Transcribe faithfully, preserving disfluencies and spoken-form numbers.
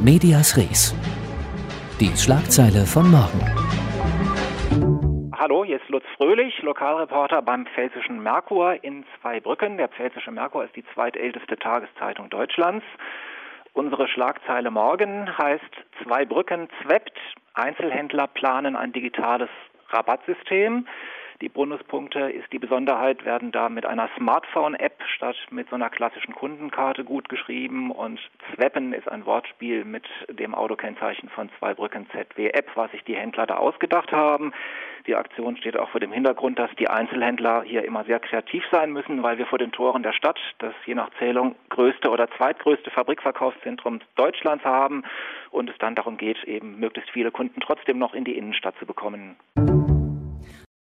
Medias Res. Die Schlagzeile von morgen. Hallo, hier ist Lutz Fröhlich, Lokalreporter beim Pfälzischen Merkur in Zweibrücken. Der Pfälzische Merkur ist die zweitälteste Tageszeitung Deutschlands. Unsere Schlagzeile morgen heißt Zweibrücken zweppt, Einzelhändler planen ein digitales Rabattsystem. Die Bonuspunkte ist die Besonderheit, werden da mit einer Smartphone-App statt mit so einer klassischen Kundenkarte gut geschrieben, und Zweppen ist ein Wortspiel mit dem Autokennzeichen von Zweibrücken Z W App, was sich die Händler da ausgedacht haben. Die Aktion steht auch vor dem Hintergrund, dass die Einzelhändler hier immer sehr kreativ sein müssen, weil wir vor den Toren der Stadt das je nach Zählung größte oder zweitgrößte Fabrikverkaufszentrum Deutschlands haben und es dann darum geht, eben möglichst viele Kunden trotzdem noch in die Innenstadt zu bekommen.